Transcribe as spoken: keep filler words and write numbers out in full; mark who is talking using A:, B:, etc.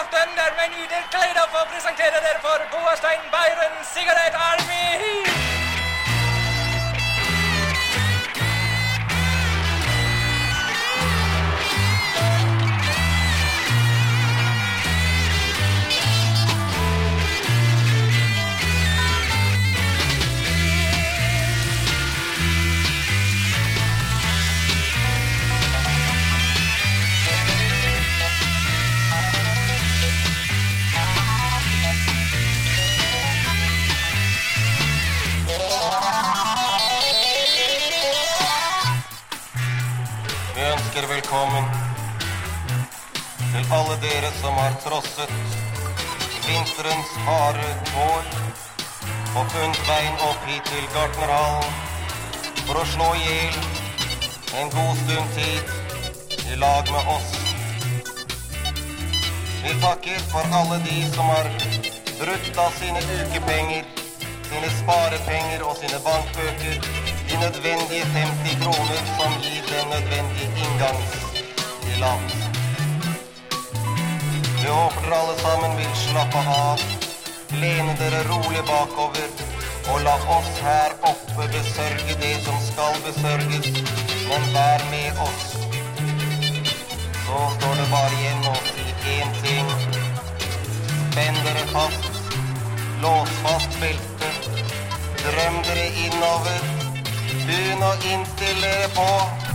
A: starten, dermed nyter glede for å presentere dere for Boastein Byron Cigarette Army.
B: Vi ønsker velkommen til alle dere som har trosset vinterens harde kår og funnet veien opp hit til Gartnerhallen for å slå i hjel en god stund tid i lag med oss. Vi takker for alle de som har brutt av sine ukepenger, sine sparepenger og sine bankbøker, de nødvendige femti kroner som gir den nødvendige inngangstillats. Vi håper dere alle sammen vil slappe av, lene dere rolig bakover, og la oss her oppe besørge det som skal besørges, men vær med oss. Så står det bare igjen å si én ting. Spenn dere fast, lås fast beltet, drøm dere innover, begynn å innstille dere på